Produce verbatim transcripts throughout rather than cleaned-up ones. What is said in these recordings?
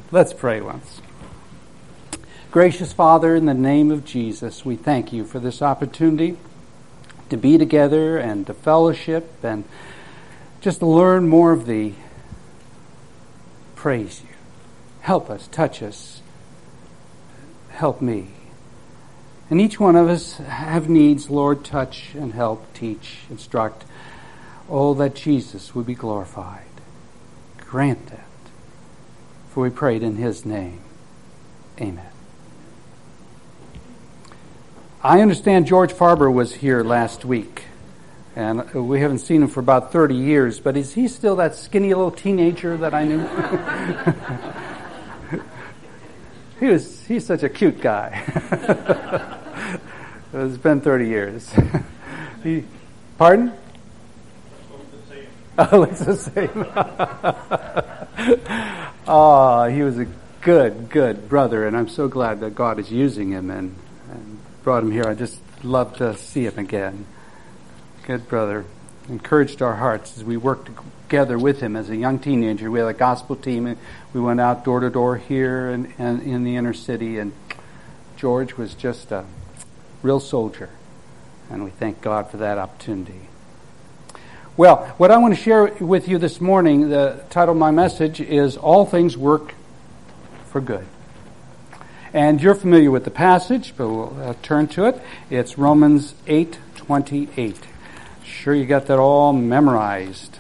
Let's pray once. Gracious Father, in the name of Jesus, we thank you for this opportunity to be together and to fellowship and just to learn more of Thee. Praise you. Help us, touch us, help me. And each one of us have needs, Lord, touch and help, teach, instruct. Oh, that Jesus would be glorified. Grant that. For we prayed in His name. Amen. I understand George Farber was here last week, and we haven't seen him for about thirty years, but is he still that skinny little teenager that I knew? he was, he's such a cute guy. It's been thirty years. he, pardon? Oh, it's the same. Oh, he was a good, good brother, and I'm so glad that God is using him and, and brought him here. I just love to see him again. Good brother. Encouraged our hearts as we worked together with him as a young teenager. We had a gospel team, and we went out door to door here and, and in the inner city, and George was just a real soldier, and we thank God for that opportunity. Well, what I want to share with you this morning, the title of my message is All Things Work for Good. And you're familiar with the passage, but we'll uh, turn to it. It's Romans eight twenty-eight. Sure you got that all memorized.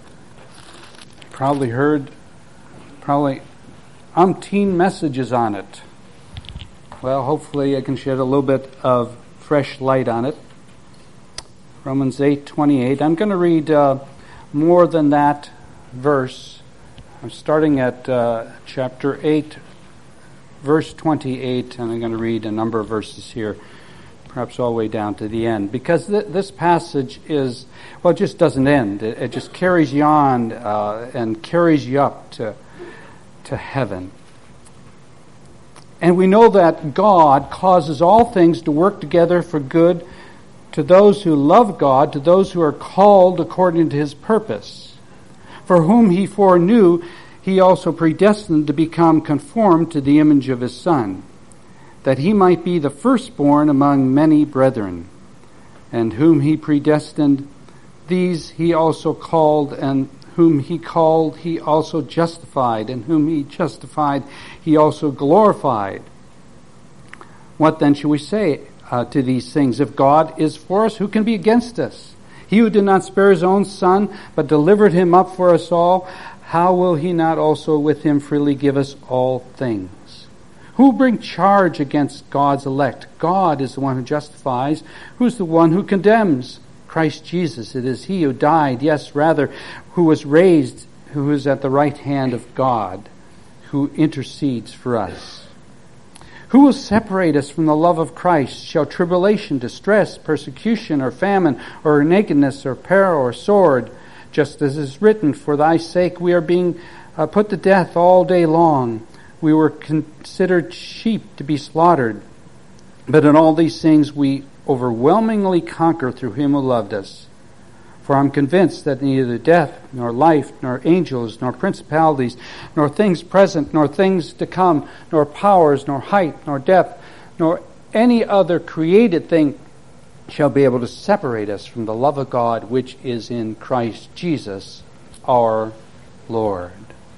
Probably heard probably umpteen messages on it. Well, hopefully I can shed a little bit of fresh light on it. Romans eight twenty-eight. I'm going to read uh, more than that verse. I'm starting at uh, chapter eight, verse twenty-eight, and I'm going to read a number of verses here, perhaps all the way down to the end, because th- this passage is, well, it just doesn't end. It, it just carries you on uh, and carries you up to to heaven. And we know that God causes all things to work together for good to those who love God, to those who are called according to His purpose. For whom He foreknew, He also predestined to become conformed to the image of His Son, that He might be the firstborn among many brethren. And whom He predestined, these He also called, and whom He called, He also justified, and whom He justified, He also glorified. What then shall we say uh, to these things? If God is for us, who can be against us? He who did not spare His own Son, but delivered Him up for us all, how will He not also with Him freely give us all things? Who will bring charge against God's elect? God is the one who justifies. Who's the one who condemns? Christ Jesus. It is He who died, yes, rather, who was raised, who is at the right hand of God, who intercedes for us. Who will separate us from the love of Christ? Shall tribulation, distress, persecution, or famine, or nakedness, or peril, or sword? Just as is written, for thy sake we are being uh, put to death all day long. We were considered sheep to be slaughtered. But in all these things we overwhelmingly conquer through Him who loved us. For I'm convinced that neither death, nor life, nor angels, nor principalities, nor things present, nor things to come, nor powers, nor height, nor depth, nor any other created thing shall be able to separate us from the love of God which is in Christ Jesus our Lord.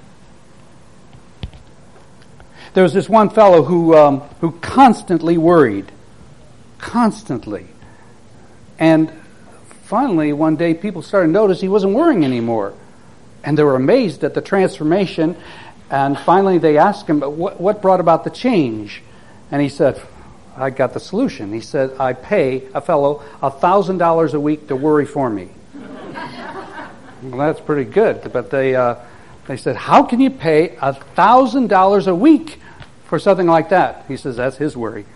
There was this one fellow who um, who constantly worried, constantly, and finally, one day, people started to notice he wasn't worrying anymore. And they were amazed at the transformation. And finally, they asked him, what, what brought about the change? And he said, I got the solution. He said, I pay a fellow one thousand dollars a week to worry for me. Well, that's pretty good. But they uh, they said, how can you pay one thousand dollars a week for something like that? He says, that's his worry.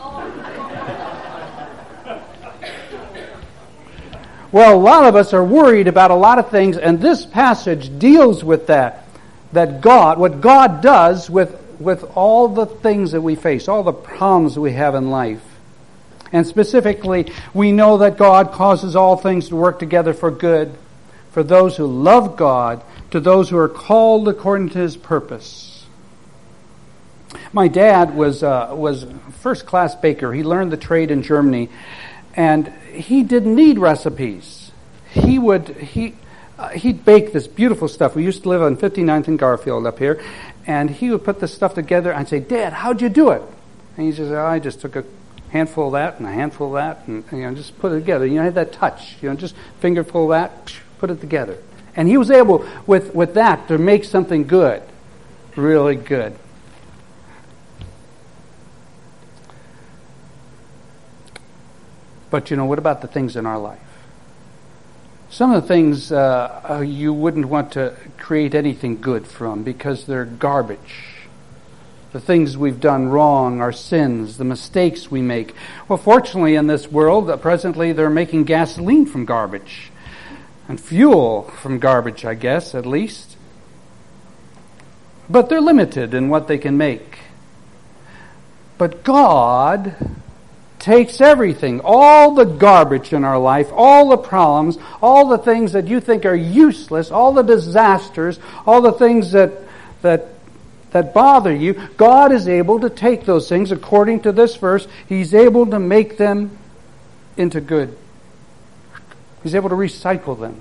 Well, a lot of us are worried about a lot of things, and this passage deals with that. That God, what God does with, with all the things that we face, all the problems that we have in life. And specifically, we know that God causes all things to work together for good, for those who love God, to those who are called according to His purpose. My dad was uh, was first class baker. He learned the trade in Germany, and he didn't need recipes. He would he uh, he'd bake this beautiful stuff. We used to live on fifty-ninth and Garfield up here, and he would put this stuff together. I'd say, "Dad, how'd you do it?" And he says, oh, "I just took a handful of that and a handful of that, and you know, just put it together. You know, had that touch. You know, just fingerful of that, put it together." And he was able with with that to make something good, really good. But you know, what about the things in our life? Some of the things uh, you wouldn't want to create anything good from because they're garbage. The things we've done wrong, our sins, the mistakes we make. Well, fortunately in this world, uh, presently they're making gasoline from garbage. And fuel from garbage, I guess, at least. But they're limited in what they can make. But God takes everything, all the garbage in our life, all the problems, all the things that you think are useless, all the disasters, all the things that that that bother you. God is able to take those things, according to this verse. He's able to make them into good. He's able to recycle them.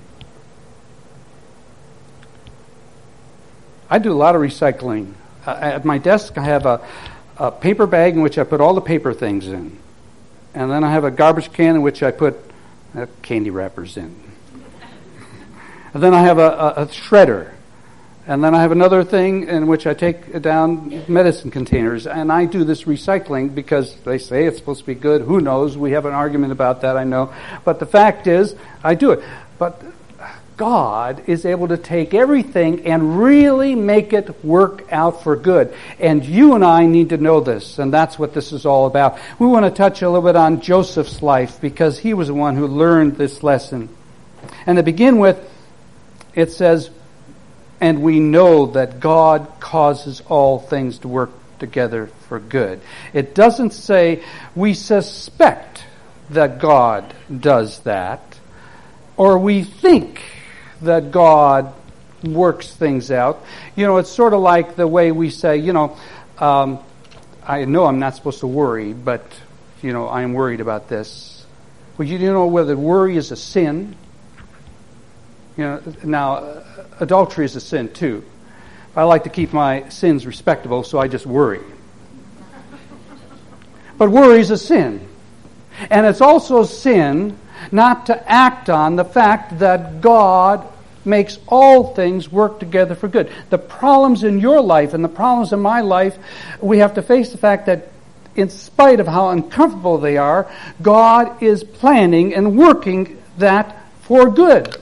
I do a lot of recycling. Uh, at my desk, I have a, a paper bag in which I put all the paper things in. And then I have a garbage can in which I put uh, candy wrappers in. And then I have a, a, a shredder. And then I have another thing in which I take down medicine containers. And I do this recycling because they say it's supposed to be good. Who knows? We have an argument about that, I know. But the fact is, I do it. But God is able to take everything and really make it work out for good. And you and I need to know this, and that's what this is all about. We want to touch a little bit on Joseph's life because he was the one who learned this lesson. And to begin with, it says, and we know that God causes all things to work together for good. It doesn't say we suspect that God does that, or we think that God works things out. You know, it's sort of like the way we say, you know, um, I know I'm not supposed to worry, but, you know, I'm worried about this. Well, you know whether worry is a sin. You know, now, uh, adultery is a sin too. I like to keep my sins respectable, so I just worry. But worry is a sin. And it's also a sin not to act on the fact that God makes all things work together for good. The problems in your life and the problems in my life, we have to face the fact that in spite of how uncomfortable they are, God is planning and working that for good.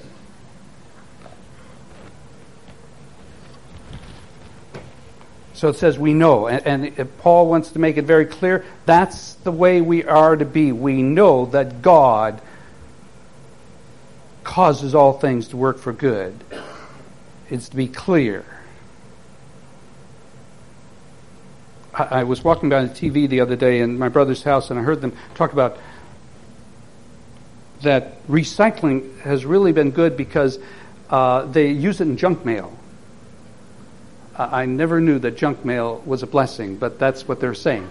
So it says we know, and, and Paul wants to make it very clear, that's the way we are to be. We know that God causes all things to work for good. It's to be clear. I, I was walking by the T V the other day in my brother's house, and I heard them talk about that recycling has really been good because uh, they use it in junk mail. I never knew that junk mail was a blessing, but that's what they're saying.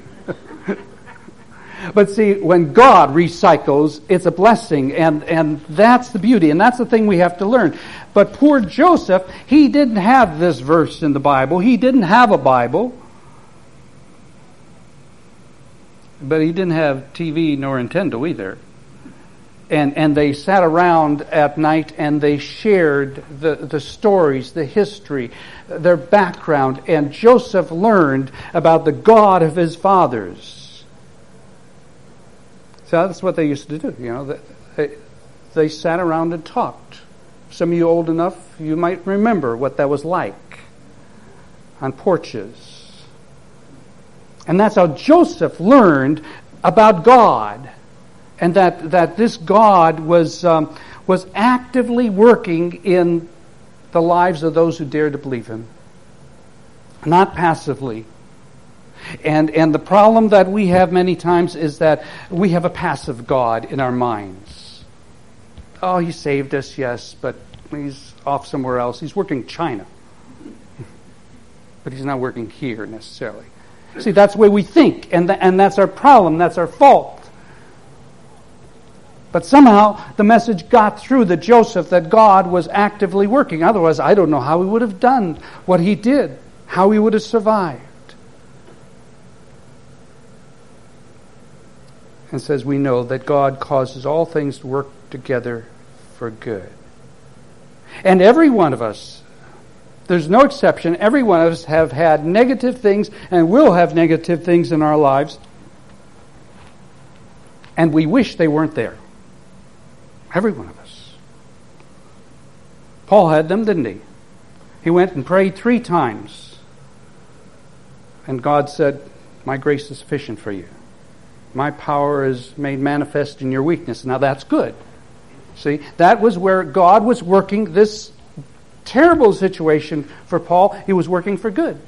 But see, when God recycles, it's a blessing, and, and that's the beauty, and that's the thing we have to learn. But poor Joseph, he didn't have this verse in the Bible. He didn't have a Bible. But he didn't have T V nor Nintendo either. And and they sat around at night and they shared the, the stories, the history, their background. And Joseph learned about the God of his fathers. So that's what they used to do. You know, they, they sat around and talked. Some of you old enough, you might remember what that was like on porches. And that's how Joseph learned about God. And that, that this God was um, was actively working in the lives of those who dared to believe him. Not passively. And and the problem that we have many times is that we have a passive God in our minds. Oh, he saved us, yes, but he's off somewhere else. He's working in China. But he's not working here necessarily. See, that's the way we think, and, th- and that's our problem, that's our fault. But somehow the message got through to Joseph that God was actively working. Otherwise, I don't know how he would have done what he did, how he would have survived. And says we know that God causes all things to work together for good. And every one of us, there's no exception, every one of us have had negative things and will have negative things in our lives. And we wish they weren't there. Every one of us. Paul had them, didn't he? He went and prayed three times. And God said, my grace is sufficient for you. My power is made manifest in your weakness. Now that's good. See, that was where God was working this terrible situation for Paul. He was working for good.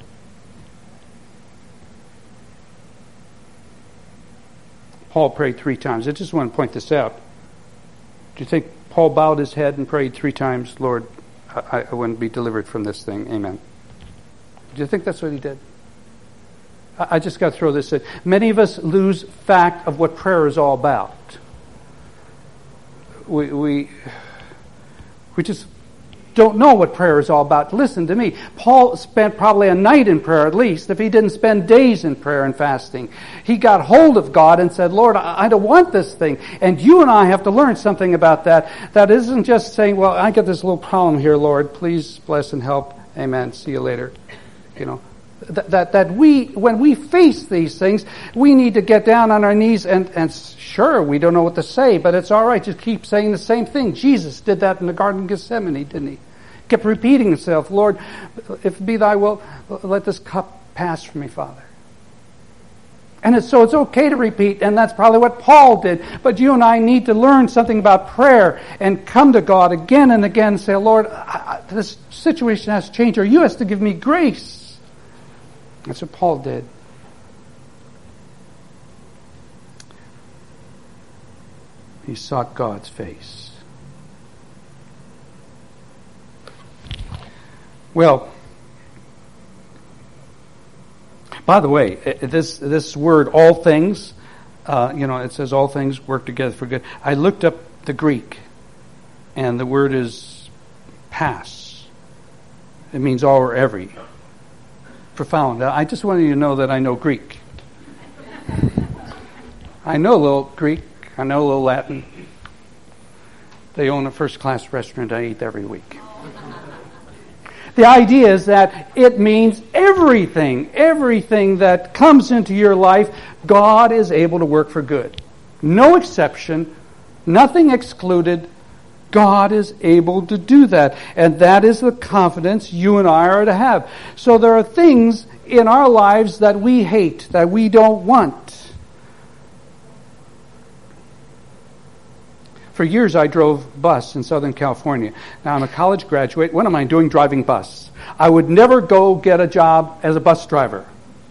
Paul prayed three times. I just want to point this out. Do you think Paul bowed his head and prayed three times, Lord, I, I wouldn't be delivered from this thing. Amen. Do you think that's what he did? I, I just got to throw this in. Many of us lose fact of what prayer is all about. We we we just don't know what prayer is all about. Listen to me. Paul spent probably a night in prayer at least, if he didn't spend days in prayer and fasting. He got hold of God and said, Lord, I don't want this thing. And you and I have to learn something about that. That isn't just saying, well, I got this little problem here, Lord. Please bless and help. Amen. See you later. You know, that, that, that we, when we face these things, we need to get down on our knees and, and sure, we don't know what to say, but it's all right. Just keep saying the same thing. Jesus did that in the Garden of Gethsemane, didn't he? Kept repeating himself, Lord, if it be thy will, let this cup pass from me, Father. And it's, so it's okay to repeat, and that's probably what Paul did. But you and I need to learn something about prayer and come to God again and again and say, Lord, I, I, this situation has to change, or you have to give me grace. That's what Paul did. He sought God's face. Well, by the way, this this word, all things, uh, you know, it says all things work together for good. I looked up the Greek, and the word is pas. It means all or every. Profound. I just wanted you to know that I know Greek. I know a little Greek. I know a little Latin. They own a first-class restaurant I eat every week. The idea is that it means everything, everything that comes into your life, God is able to work for good. No exception, nothing excluded. God is able to do that. And that is the confidence you and I are to have. So there are things in our lives that we hate, that we don't want. For years I drove bus in Southern California. Now I'm a college graduate. What am I doing driving bus? I would never go get a job as a bus driver.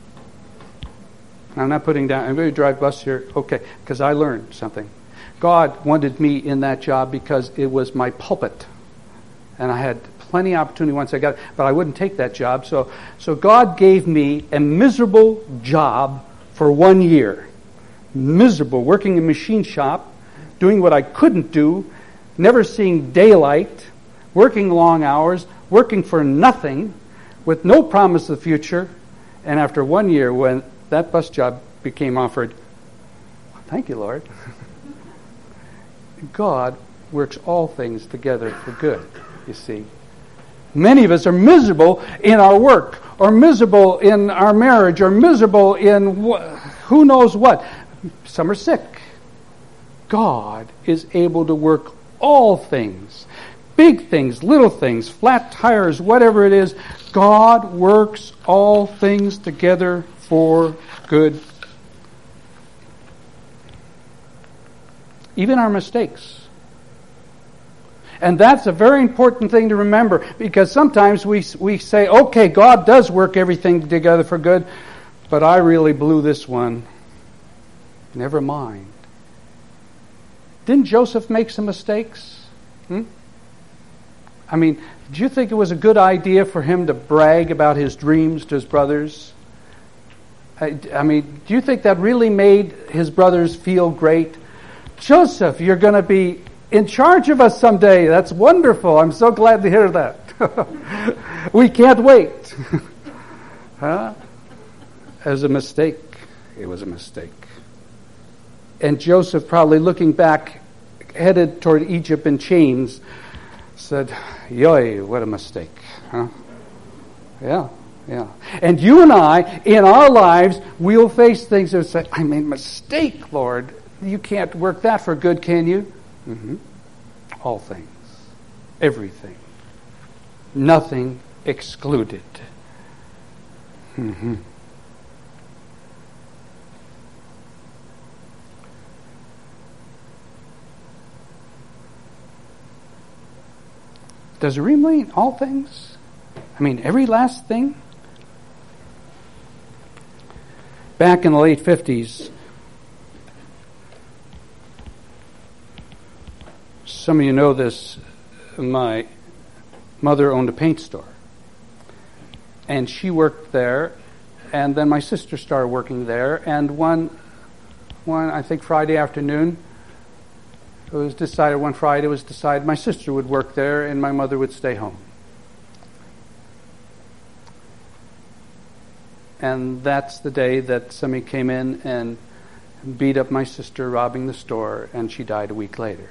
I'm not putting down, anybody drive bus here? Okay, because I learned something. God wanted me in that job because it was my pulpit. And I had plenty of opportunity once I got it, but I wouldn't take that job. So, so God gave me a miserable job for one year. Miserable, working in a machine shop, doing what I couldn't do, never seeing daylight, working long hours, working for nothing, with no promise of the future. And after one year, when that bus job became offered, thank you, Lord. God works all things together for good, you see. Many of us are miserable in our work, or miserable in our marriage, or miserable in wh- who knows what. Some are sick. God is able to work all things, big things, little things, flat tires, whatever it is. God works all things together for good. Even our mistakes. And that's a very important thing to remember, because sometimes we we say, okay, God does work everything together for good, but I really blew this one. Never mind. Didn't Joseph make some mistakes? Hmm? I mean, do you think it was a good idea for him to brag about his dreams to his brothers? I, I mean, do you think that really made his brothers feel great? Joseph, you're going to be in charge of us someday. That's wonderful. I'm so glad to hear that. We can't wait. Huh? It was a mistake. It was a mistake. And Joseph, probably looking back, headed toward Egypt in chains, said, yoy, what a mistake. Huh? Yeah, yeah. And you and I, in our lives, we'll face things that say, I made a mistake, Lord. You can't work that for good, can you? Mm-hmm. All things. Everything. Nothing excluded. Mm-hmm. Does it really mean all things? I mean, every last thing? Back in the late fifties, some of you know this, my mother owned a paint store. And she worked there, and then my sister started working there, and one, one I think Friday afternoon, it was decided, one Friday it was decided my sister would work there and my mother would stay home. And that's the day that somebody came in and beat up my sister, robbing the store, and she died a week later.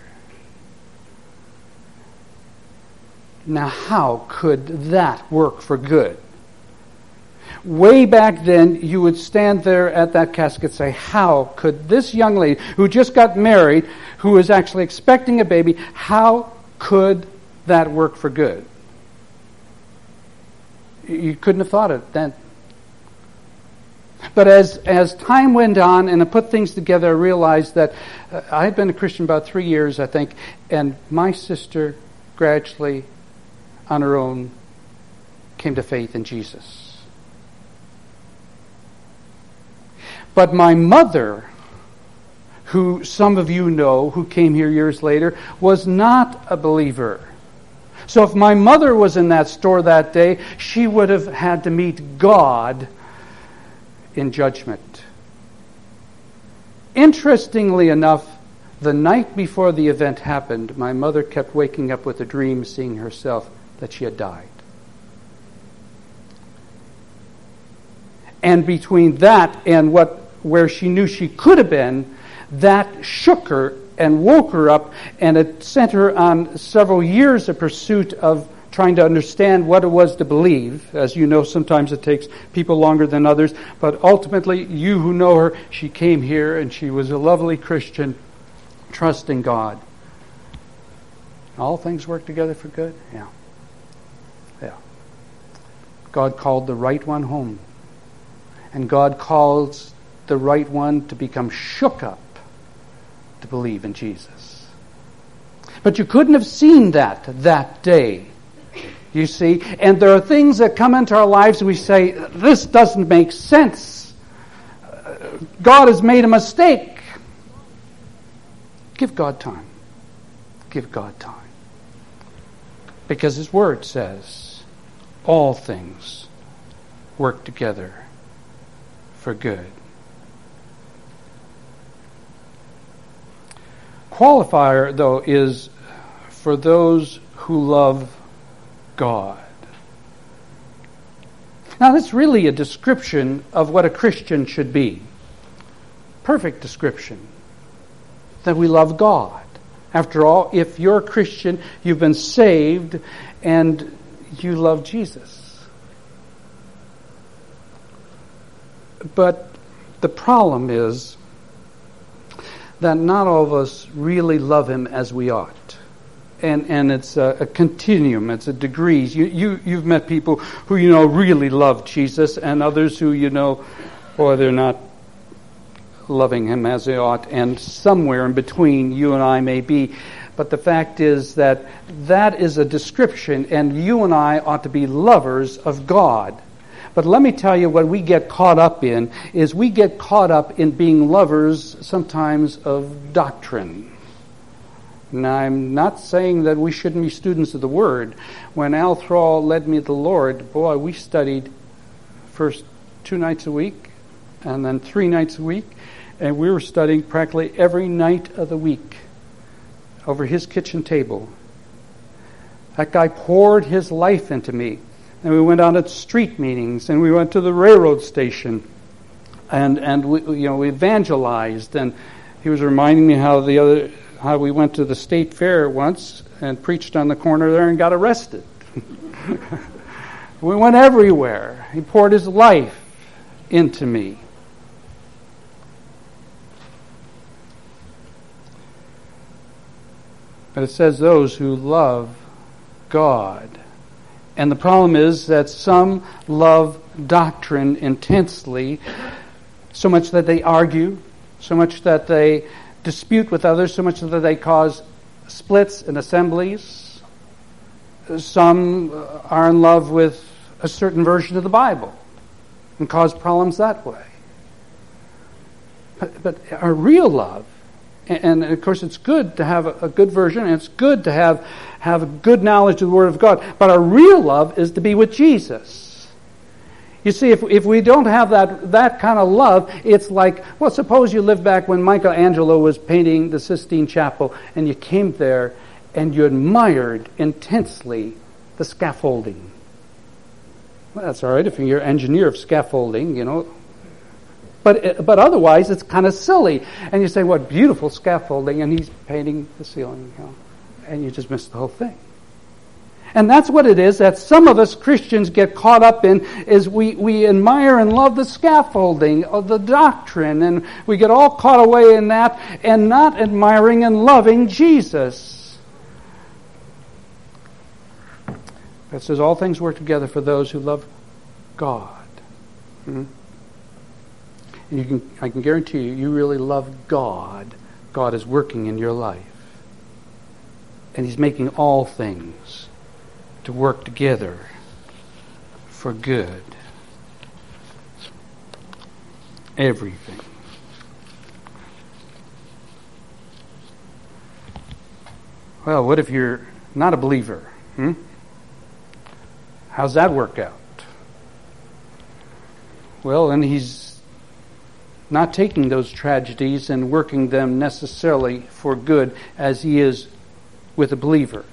Now, how could that work for good? Way back then, you would stand there at that casket and say, how could this young lady who just got married, who was actually expecting a baby, how could that work for good? You couldn't have thought it then. But as as time went on and I put things together, I realized that uh, I had been a Christian about three years, I think, and my sister gradually, on her own, came to faith in Jesus. But my mother, who some of you know, who came here years later, was not a believer. So if my mother was in that store that day, she would have had to meet God in judgment. Interestingly enough, the night before the event happened, my mother kept waking up with a dream, seeing herself that she had died. And between that and what where she knew she could have been, that shook her and woke her up, and it sent her on several years of pursuit of trying to understand what it was to believe. As you know, sometimes it takes people longer than others, but ultimately, you who know her, she came here and she was a lovely Christian, trusting God. All things work together for good? Yeah. Yeah. God called the right one home. And God calls the right one to become shook up to believe in Jesus. But you couldn't have seen that that day, you see. And there are things that come into our lives and we say, this doesn't make sense. God has made a mistake. Give God time. Give God time. Because His Word says, all things work together for good. Qualifier, though, is for those who love God. Now, that's really a description of what a Christian should be. Perfect description. That we love God. After all, if you're a Christian, you've been saved and you love Jesus. But the problem is that not all of us really love Him as we ought. And and it's a, a continuum, it's a degrees. You, you, you've met people who you know really love Jesus, and others who you know, boy, they're not loving Him as they ought, and somewhere in between you and I may be. But the fact is that that is a description, and you and I ought to be lovers of God. But let me tell you, what we get caught up in is we get caught up in being lovers sometimes of doctrine. Now, I'm not saying that we shouldn't be students of the Word. When Al Thrall led me to the Lord, boy, we studied first two nights a week, and then three nights a week. And we were studying practically every night of the week over his kitchen table. That guy poured his life into me. And we went out at street meetings, and we went to the railroad station, and and we, you know, we evangelized. And he was reminding me how the other how we went to the state fair once and preached on the corner there and got arrested. We went everywhere. He poured his life into me. But it says those who love God. And the problem is that some love doctrine intensely, so much that they argue, so much that they dispute with others, so much that they cause splits in assemblies. Some are in love with a certain version of the Bible and cause problems that way. But, but our real love, and of course it's good to have a good version, and it's good to have, have a good knowledge of the Word of God, but our real love is to be with Jesus. You see, if if we don't have that, that kind of love, it's like, well, suppose you lived back when Michelangelo was painting the Sistine Chapel, and you came there and you admired intensely the scaffolding. Well, that's all right if you're an engineer of scaffolding, you know. But but otherwise, it's kind of silly. And you say, what beautiful scaffolding, and he's painting the ceiling, you know, and you just miss the whole thing. And that's what it is that some of us Christians get caught up in, is we, we admire and love the scaffolding of the doctrine, and we get all caught away in that and not admiring and loving Jesus. It says all things work together for those who love God. Hmm? And you can, I can guarantee you, you really love God. God is working in your life. And He's making all things to work together for good. Everything. Well, what if you're not a believer? Hmm? How's that work out? Well, then He's not taking those tragedies and working them necessarily for good as He is with a believer.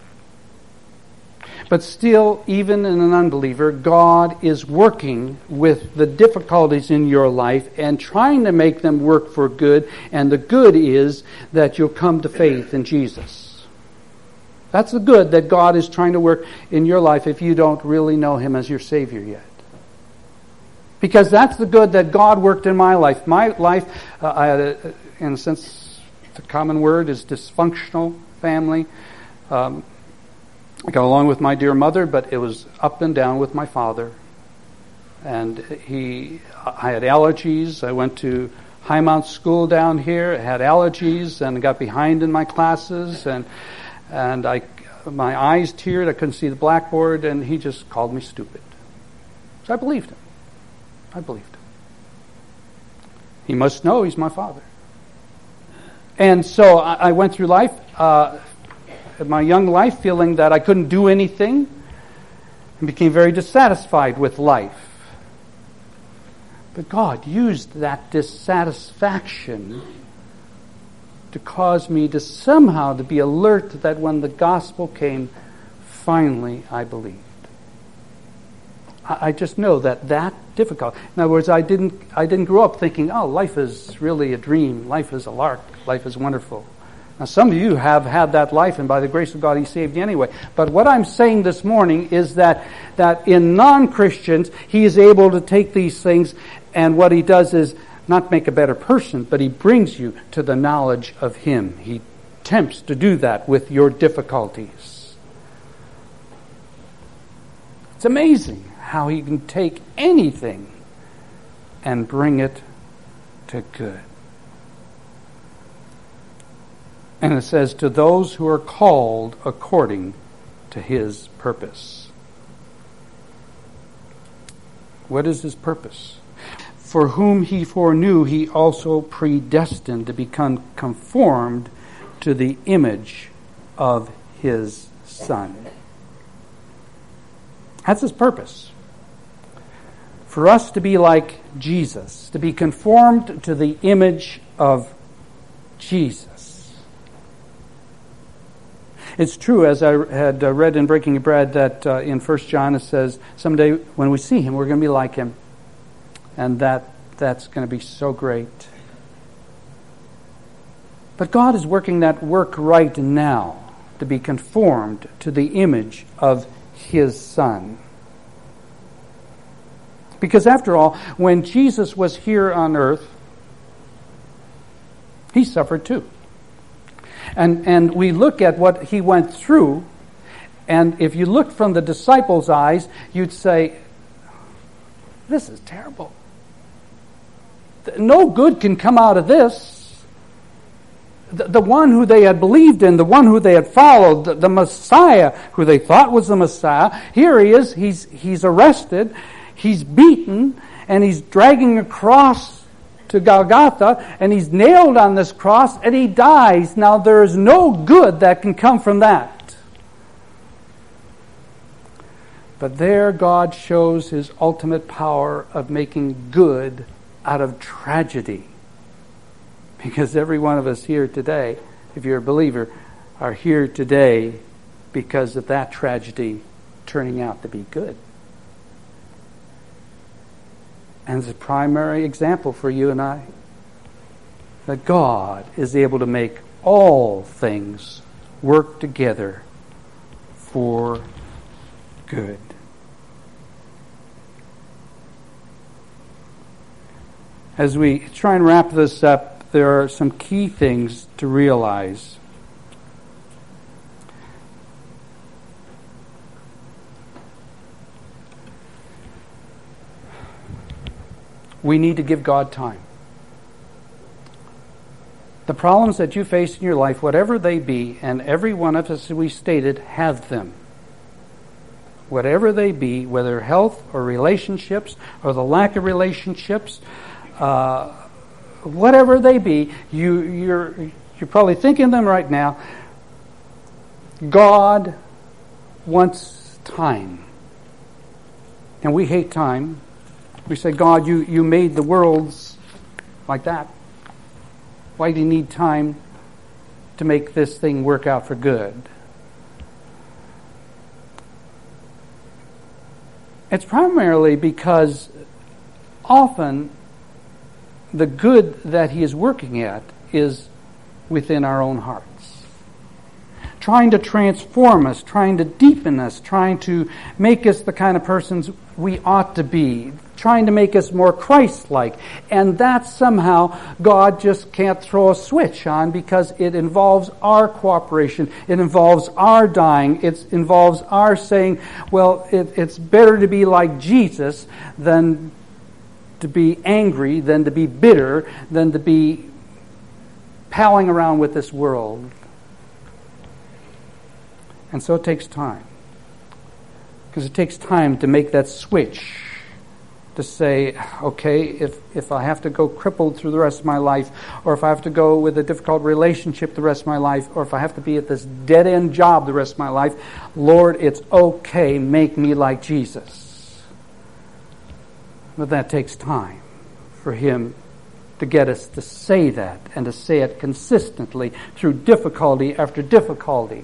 But still, even in an unbeliever, God is working with the difficulties in your life and trying to make them work for good, and the good is that you'll come to faith in Jesus. That's the good that God is trying to work in your life if you don't really know Him as your Savior yet. Because that's the good that God worked in my life. My life, uh, I had a, in a sense, the common word is dysfunctional family. Um, I got along with my dear mother, but it was up and down with my father. And he, I had allergies. I went to Highmount School down here. I had allergies and got behind in my classes, and and I, my eyes teared. I couldn't see the blackboard, and he just called me stupid. So I believed him. I believed him. He must know he's my father. And so I, I went through life, uh, my young life, feeling that I couldn't do anything, and became very dissatisfied with life. But God used that dissatisfaction to cause me to somehow to be alert that when the gospel came, finally I believed. I, I just know that that difficult. In other words, I didn't I didn't grow up thinking, oh, life is really a dream, life is a lark, life is wonderful. Now, some of you have had that life, and by the grace of God, He saved you anyway. But what I'm saying this morning is that that in non-Christians, He is able to take these things, and what He does is not make a better person, but He brings you to the knowledge of Him. He attempts to do that with your difficulties. It's amazing how He can take anything and bring it to good. And it says, to those who are called according to His purpose. What is His purpose? For whom He foreknew, He also predestined to become conformed to the image of His Son. That's His purpose. for us to be like Jesus, to be conformed to the image of Jesus. It's true, as I had uh, read in Breaking Bread, that uh, in First John it says, someday when we see him, we're going to be like him. And that that's going to be so great. But God is working that work right now to be conformed to the image of his Son. Because after all, when Jesus was here on earth, he suffered too. And and we look at what he went through, and if you look from the disciples' eyes, you'd say, this is terrible. No good can come out of this. The, the one who they had believed in, the one who they had followed, the, the Messiah who they thought was the Messiah, here he is, he's he's arrested, he's beaten, and he's dragging a cross to Golgotha, and he's nailed on this cross, and he dies. Now there is no good that can come from that. But there God shows his ultimate power of making good out of tragedy. Because every one of us here today, if you're a believer, are here today because of that tragedy turning out to be good. And it's a primary example for you and I that God is able to make all things work together for good. As we try and wrap this up, there are some key things to realize. We need to give God time. The problems that you face in your life, whatever they be, and every one of us, as we stated, have them. Whatever they be, whether health or relationships or the lack of relationships, uh, whatever they be, you, you're, you're probably thinking them right now. God wants time. And we hate time. We say, God, you, you made the worlds like that. Why do you need time to make this thing work out for good? It's primarily because often the good that he is working at is within our own hearts. Trying to transform us, trying to deepen us, trying to make us the kind of persons we ought to be, trying to make us more Christ-like. And that somehow God just can't throw a switch on because it involves our cooperation. It involves our dying. It involves our saying, well, it, it's better to be like Jesus than to be angry, than to be bitter, than to be palling around with this world. And so it takes time. Because it takes time to make that switch. To say, okay, if, if I have to go crippled through the rest of my life, or if I have to go with a difficult relationship the rest of my life, or if I have to be at this dead-end job the rest of my life, Lord, it's okay, make me like Jesus. But that takes time for him to get us to say that, and to say it consistently through difficulty after difficulty.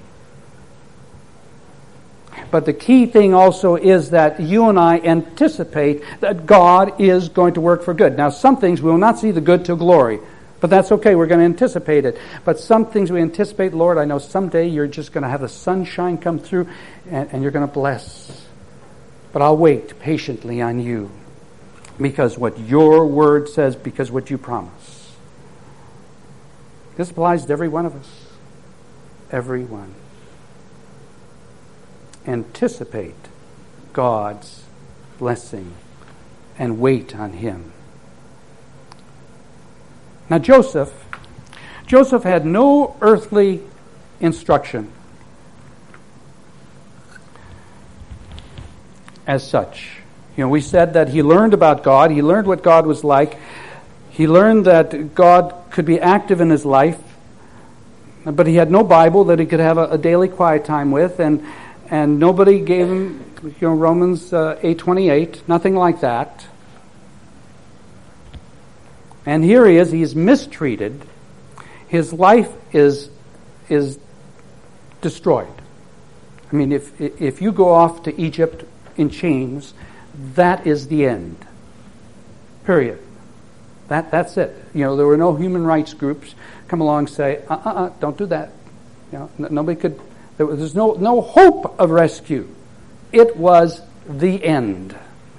But the key thing also is that you and I anticipate that God is going to work for good. Now, some things we will not see the good till glory, but that's okay. We're going to anticipate it. But some things we anticipate, Lord, I know someday you're just going to have the sunshine come through and, and you're going to bless. But I'll wait patiently on you because what your word says, because what you promise. This applies to every one of us. Every one. Anticipate God's blessing and wait on him. Now Joseph, Joseph had no earthly instruction as such. You know, we said that he learned about God, he learned what God was like, he learned that God could be active in his life, but he had no Bible that he could have a, a daily quiet time with, and And nobody gave him, you know, Romans uh, eight twenty-eight, nothing like that. And here he is, he's mistreated. His life is is destroyed. I mean, if if you go off to Egypt in chains, that is the end. Period. That that's it. You know, there were no human rights groups come along and say, uh uh uh, don't do that. You know, n- nobody could. There was there's no no hope of rescue. It was the end.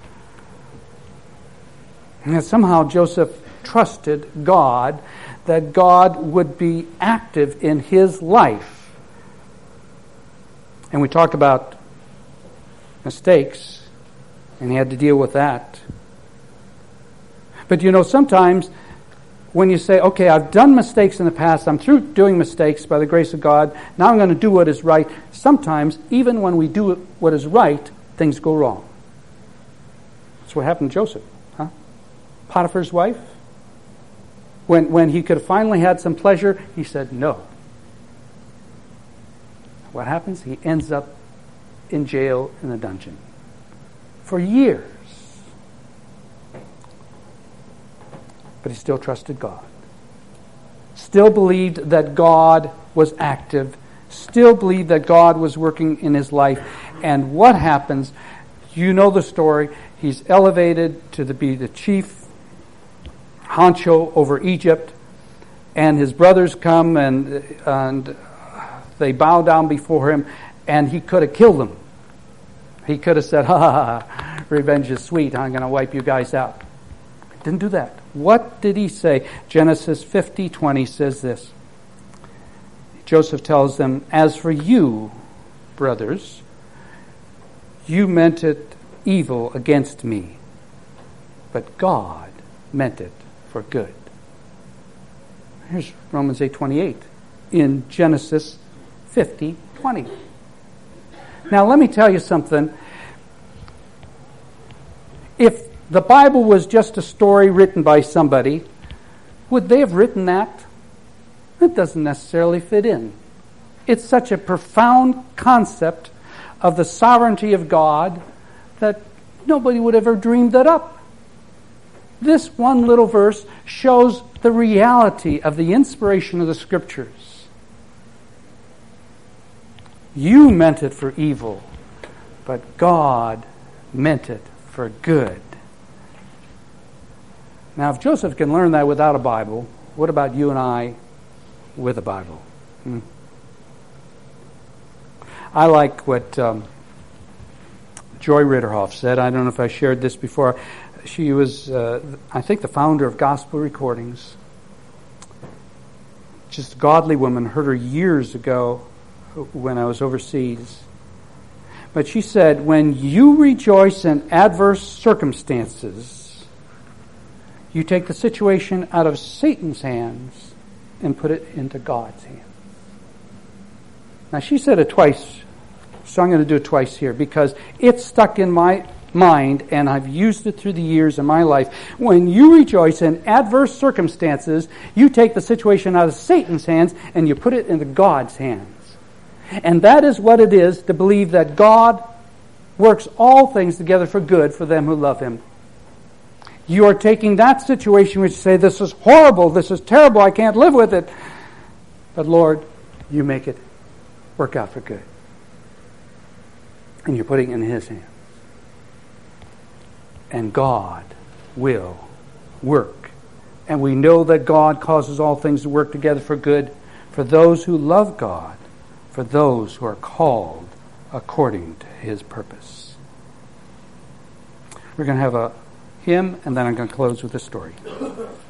And somehow Joseph trusted God, that God would be active in his life. And we talked about mistakes, and he had to deal with that. But you know, sometimes when you say, okay, I've done mistakes in the past, I'm through doing mistakes by the grace of God, now I'm going to do what is right. Sometimes, even when we do what is right, things go wrong. That's what happened to Joseph. Huh? Potiphar's wife, when, when he could have finally had some pleasure, he said no. What happens? He ends up in jail in a dungeon for years. But he still trusted God. Still believed that God was active. Still believed that God was working in his life. And what happens? You know the story. He's elevated to the, be the chief honcho over Egypt. And his brothers come and, and they bow down before him. And he could have killed them. He could have said, ha ha ha, revenge is sweet. I'm going to wipe you guys out. Didn't do that. What did he say? Genesis fifty twenty says this. Joseph tells them, as for you, brothers, you meant it evil against me, but God meant it for good. Here's Romans eight twenty-eight in Genesis fifty twenty. Now let me tell you something. If the Bible was just a story written by somebody, would they have written that? It doesn't necessarily fit in. It's such a profound concept of the sovereignty of God that nobody would have ever dreamed that up. This one little verse shows the reality of the inspiration of the Scriptures. You meant it for evil, but God meant it for good. Now, if Joseph can learn that without a Bible, what about you and I with a Bible? Hmm? I like what um, Joy Ritterhoff said. I don't know if I shared this before. She was, uh, I think, the founder of Gospel Recordings. Just a godly woman. Heard her years ago when I was overseas. But she said, when you rejoice in adverse circumstances, you take the situation out of Satan's hands and put it into God's hands. Now, she said it twice, so I'm going to do it twice here because it's stuck in my mind and I've used it through the years in my life. When you rejoice in adverse circumstances, you take the situation out of Satan's hands and you put it into God's hands. And that is what it is to believe that God works all things together for good for them who love Him. You are taking that situation which you say, this is horrible, this is terrible, I can't live with it. But Lord, you make it work out for good. And you're putting it in His hands. And God will work. And we know that God causes all things to work together for good for those who love God, for those who are called according to His purpose. We're going to have a hymn, and then I'm going to close with a story.